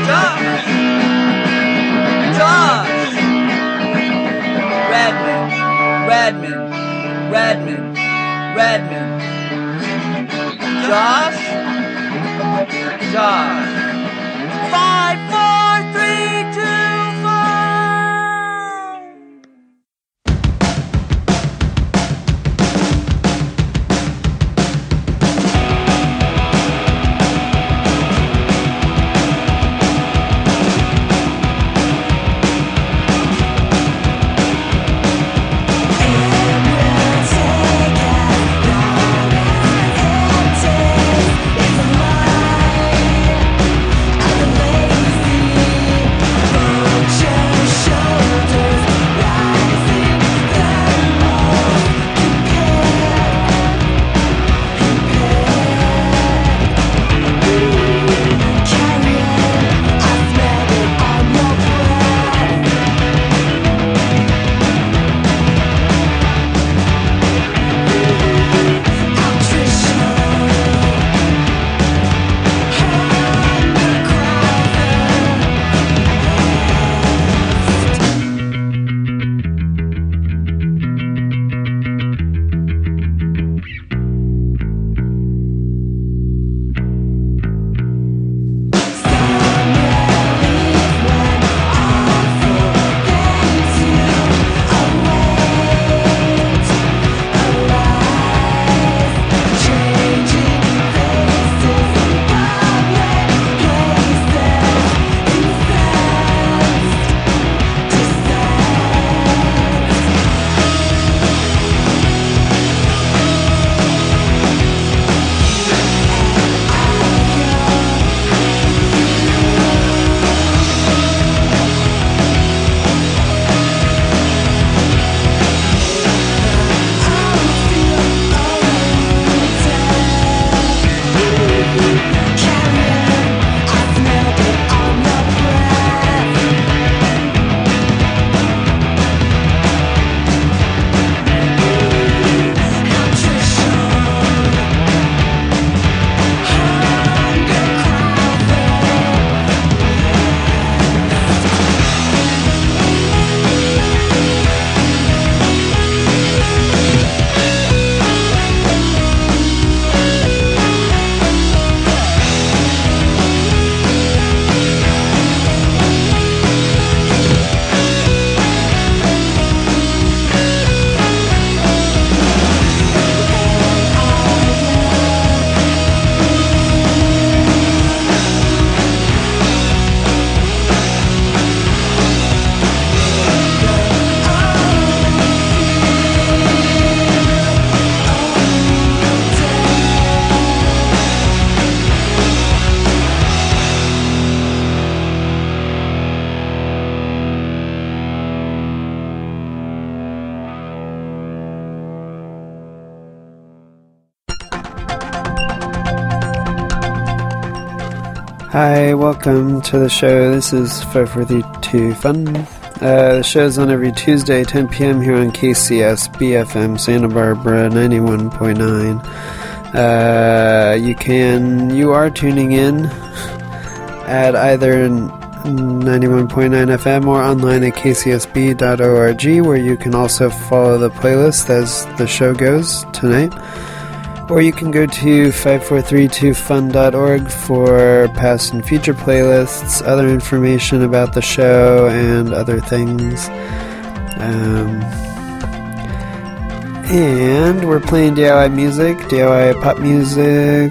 Hi, welcome to the show. This is 5432 Fun. The show's on every Tuesday, 10 p.m. here on KCS BFM Santa Barbara 91.9. You are tuning in at either 91.9 FM or online at kcsb.org, where you can also follow the playlist as the show goes tonight. Or you can go to 5432fun.org for past and future playlists, other information about the show, and other things. And we're playing DIY music, DIY pop music.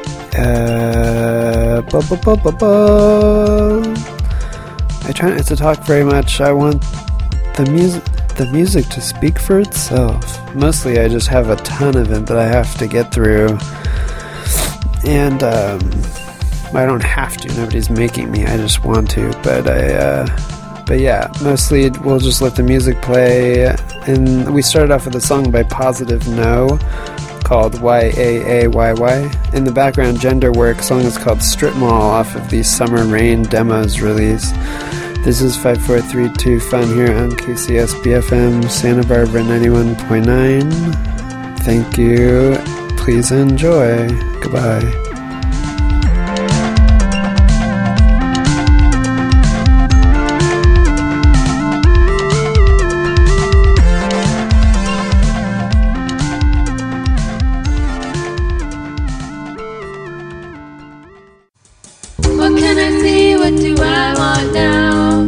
I try not to talk very much. I want the music to speak for itself. Mostly I just have a ton of it that I have to get through. And I don't have to. Nobody's making me. I just want to. But yeah, mostly we'll just let the music play. And we started off with a song by Positive No called YAAYY. In the background, Gender Work song is called Strip Mall off of the Summer Rain Demos release. This is 5432 Fun here on KCS BFM Santa Barbara 91.9. Thank you. Please enjoy. Goodbye. what do I want now?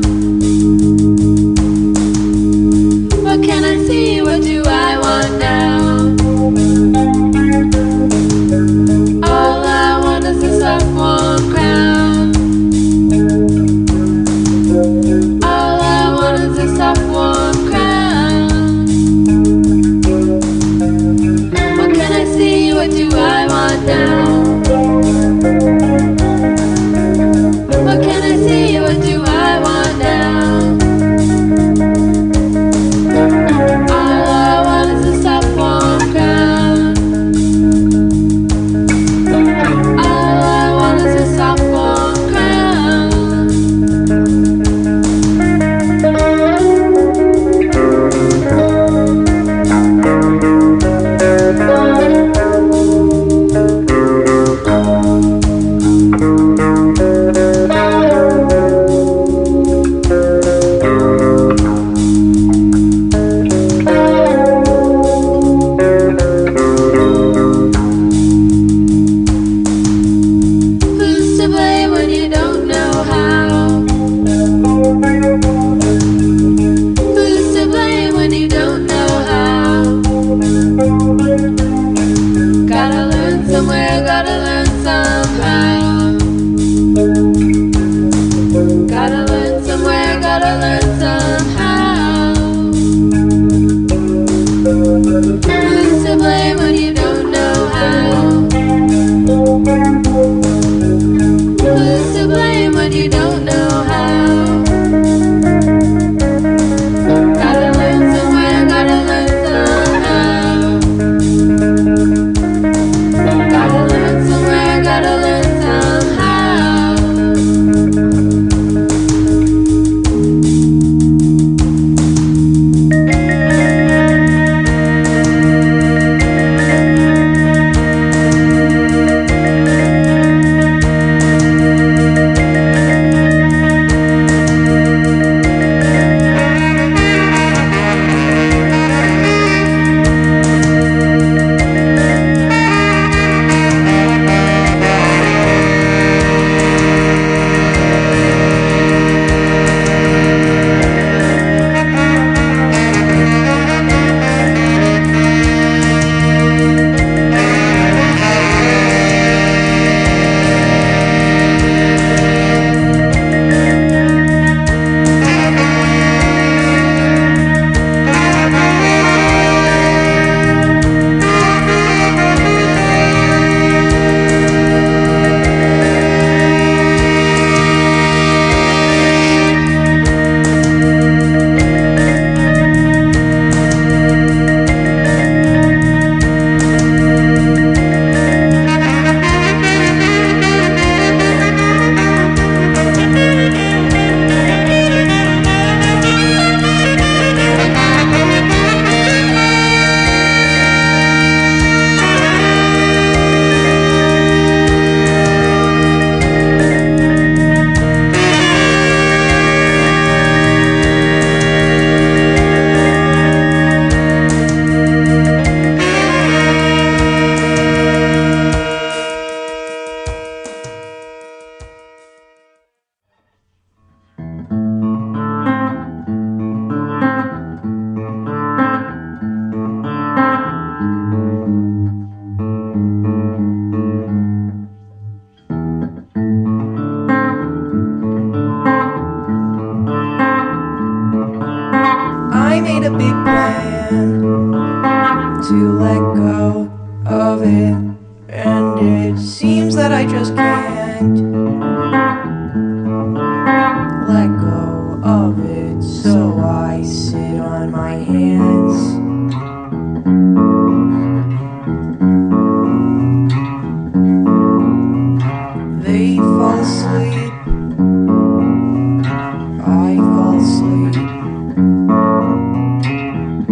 What can I see, what do I want now? All I want is a soft warm crown. All I want is a soft warm crown. What can I see, what do I want now? What can I see, what do I want now? All I want is a soft warm crown. All I want is a soft warm crown. Who's to blame when you don't know how? Who's to blame when you don't know how? Gotta learn somewhere, gotta learn somehow. Gotta learn somewhere, gotta learn somehow. Who's to blame when you don't know how? Who's to blame when you don't know how? Gotta learn somewhere, gotta learn somehow. Gotta learn somewhere, gotta learn somehow. I made a big plan to let go of it, and it seems that I just can't let go of it. So I sit on my hands. They fall asleep. I fall asleep.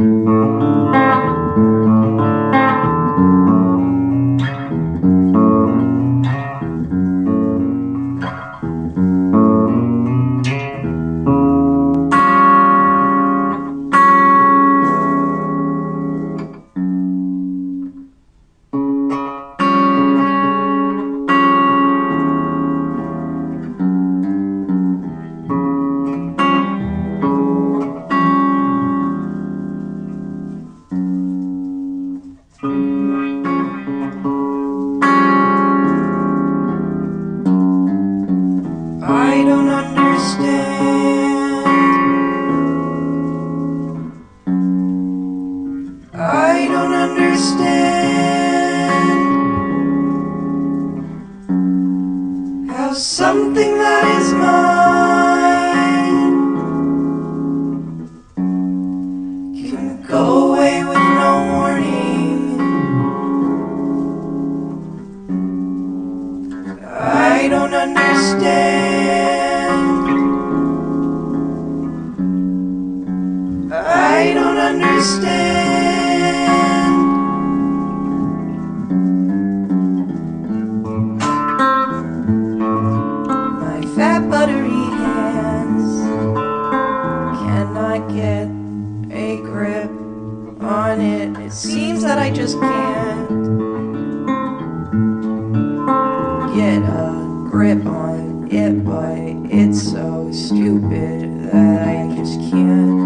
I don't understand. I don't understand how something that is mine can go away with no warning. I don't understand. I don't understand. My fat buttery hands cannot get a grip on it. It seems that I just can't get a grip on it, but it's so stupid that I just can't.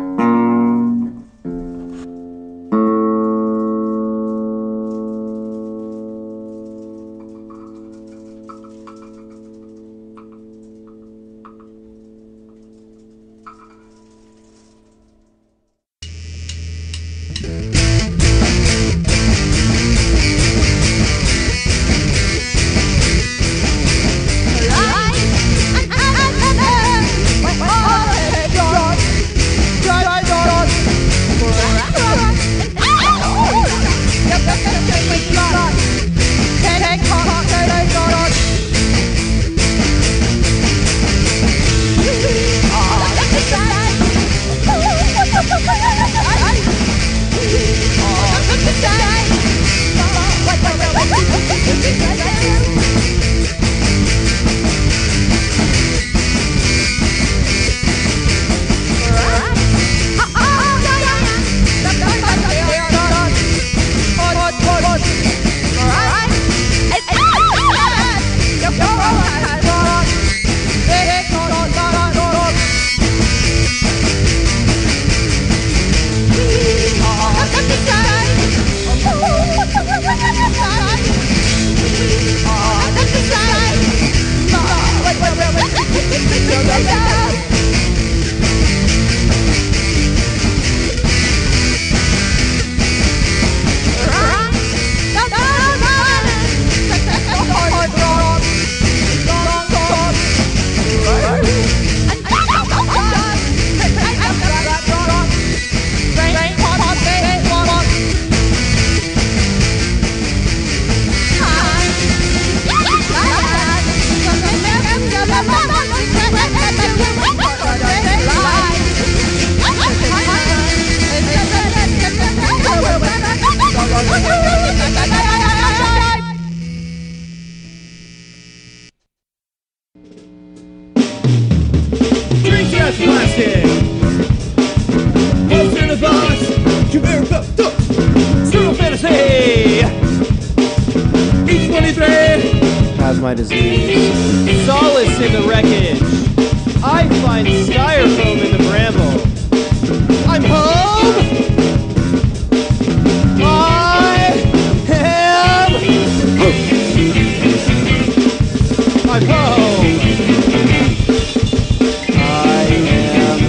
Has my disease. Solace in the wreckage. I find styrofoam in the bramble. I'm home. I am. I'm home. I am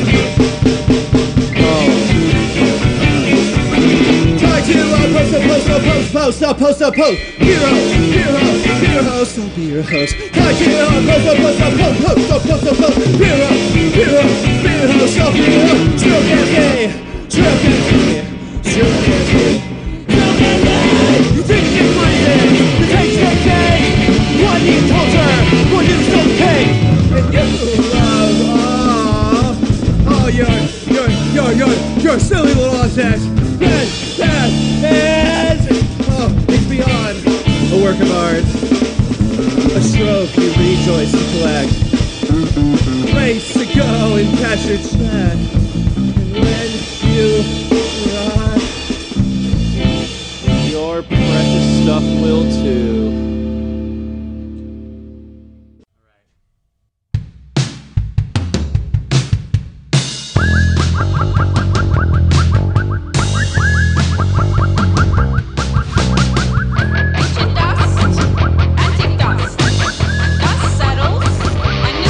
home. Try to post. Hero. Stop be your host. Try to post. Hero. Stop be your host. Still can't be. You think you're breathing. The tank's okay. One needs culture. One needs don't pay. And you're a silly little object. That is it's beyond a work of art. A stroke you rejoice to collect. Race to go and cash your check. And when you rot, your precious stuff will too. Ancient dust, antique dust. Dust settles, and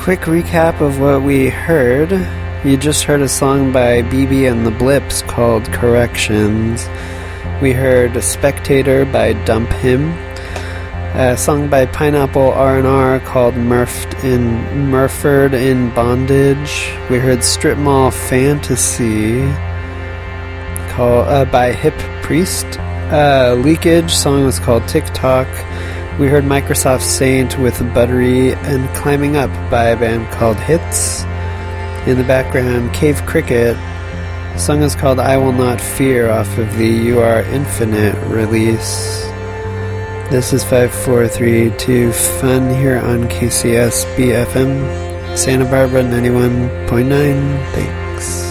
quick recap of what we heard. You just heard a song by BB and the Blips called Corrections. We heard A Spectator by Dump Him. A song by Pineapple R&R called Murford in Bondage. We heard Strip Mall Fantasy by Hip Priest. Leakage song was called TikTok. We heard Microsoft Saint with Buttery and Climbing Up by a band called Hits. In the background, Cave Cricket. The song is called I Will Not Fear off of the You Are Infinite release. This is 5432 Fun here on KCS BFM, Santa Barbara 91.9. Thanks.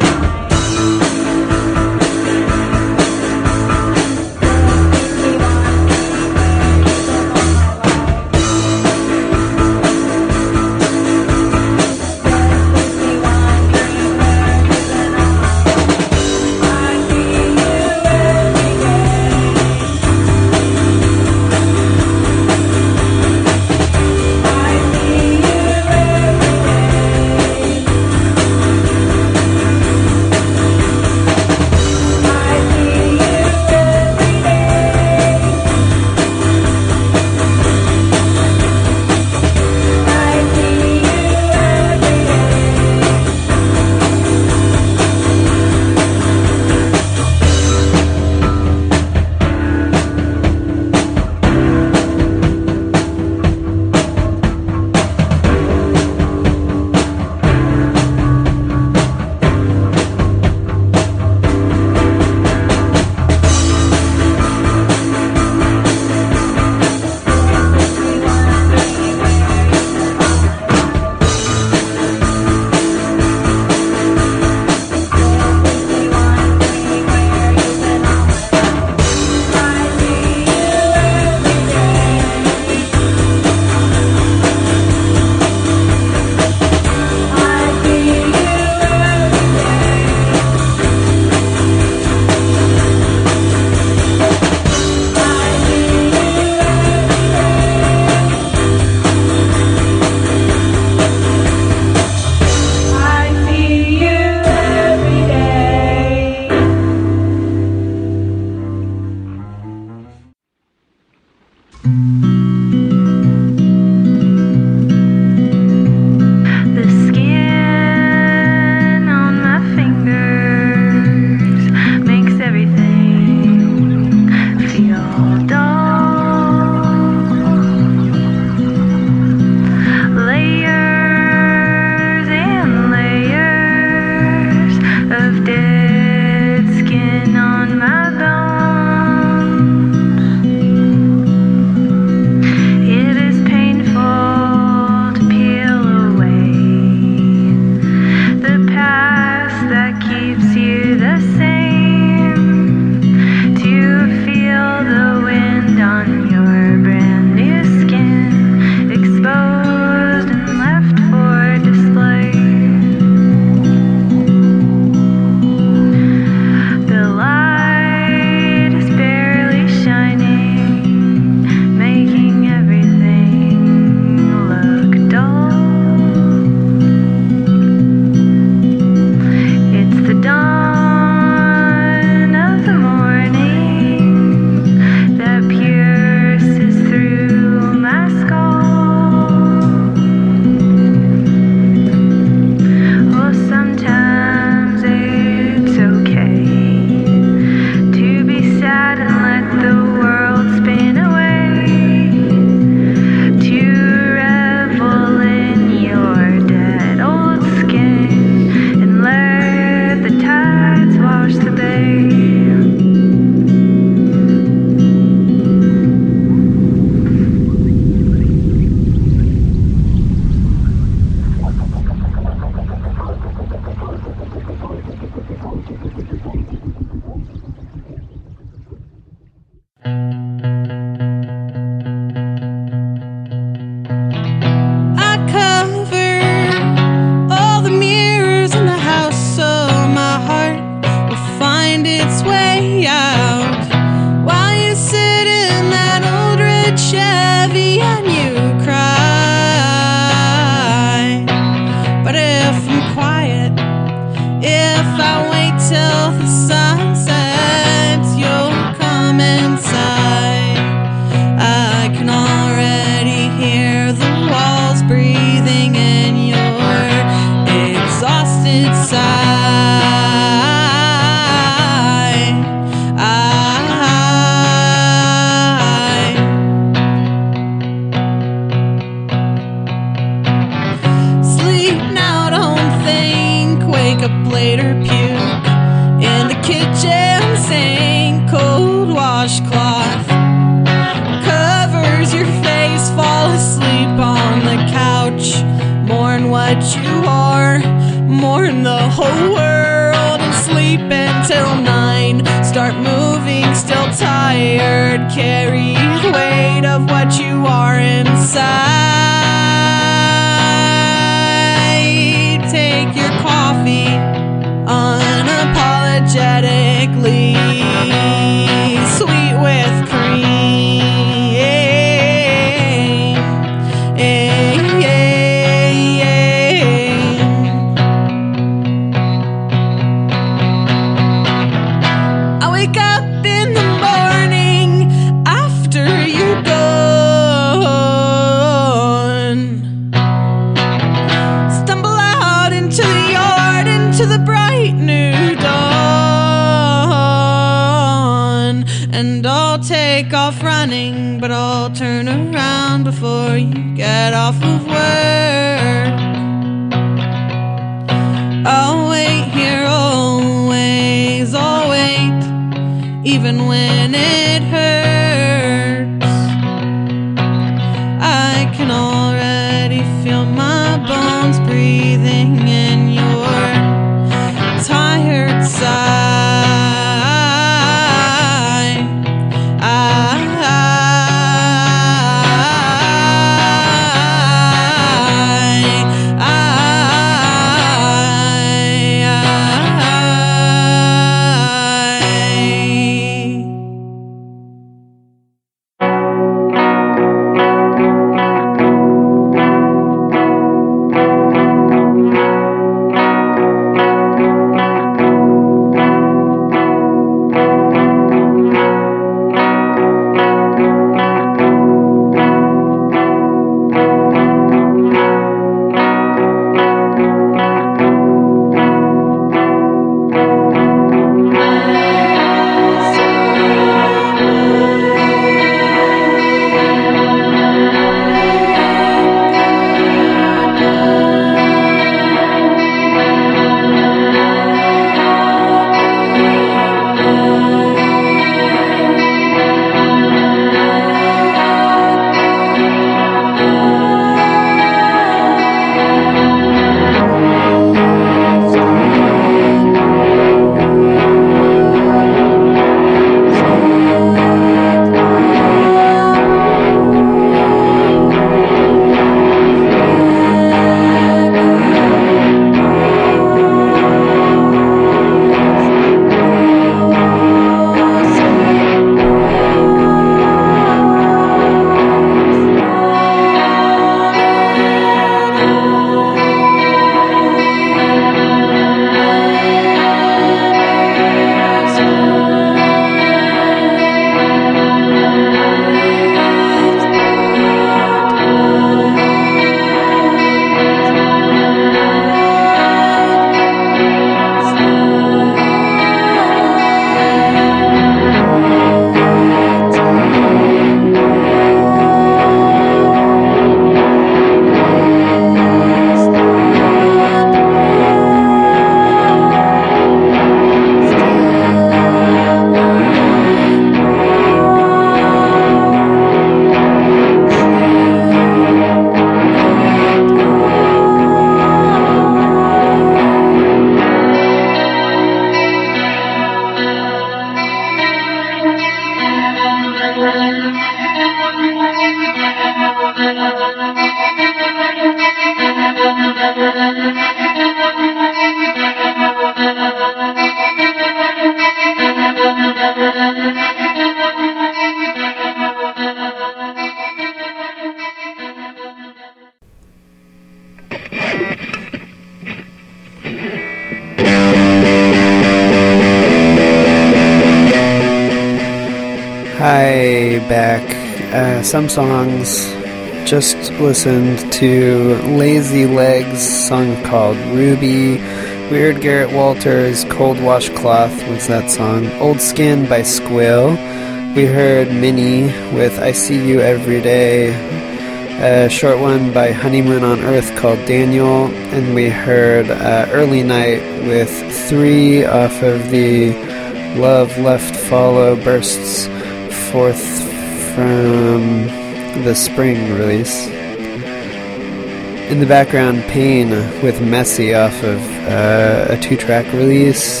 way back. Some songs. Just listened to Lazy Legs' song called Ruby. We heard Garrett Walters' Cold Washcloth was that song. Old Skin by Squill. We heard Minnie with I See You Every Day. A short one by Honeymoon on Earth called Daniel. And we heard Early Night with 3 off of the Love Left Follow Bursts Forth from the spring release. In the background, Pain with Messy off of a 2-track release.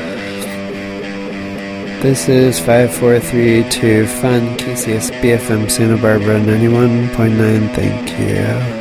This is 5432 Fun KCS BFM Santa Barbara 91.9. Thank you.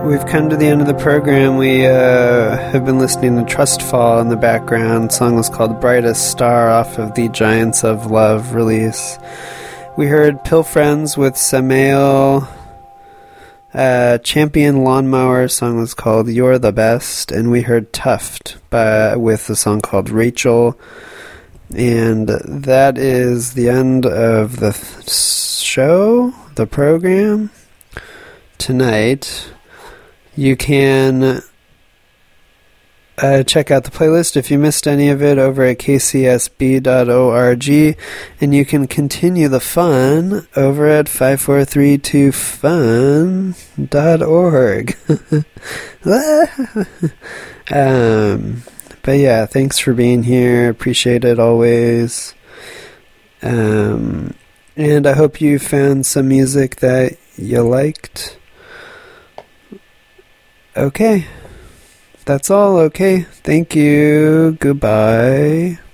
we've come to the end of the program. We have been listening to Trustfall in the background. The song was called Brightest Star off of the Giants of Love release. We heard Pill Friends with Samael. Champion Lawnmower song was called You're the Best. And we heard Tuft with a song called Rachel. And that is the end of the show, the program. Tonight, you can check out the playlist if you missed any of it over at kcsb.org, and you can continue the fun over at 5432fun.org. But yeah, thanks for being here. Appreciate it always. And I hope you found some music that you liked. Okay. That's all. Okay. Thank you. Goodbye.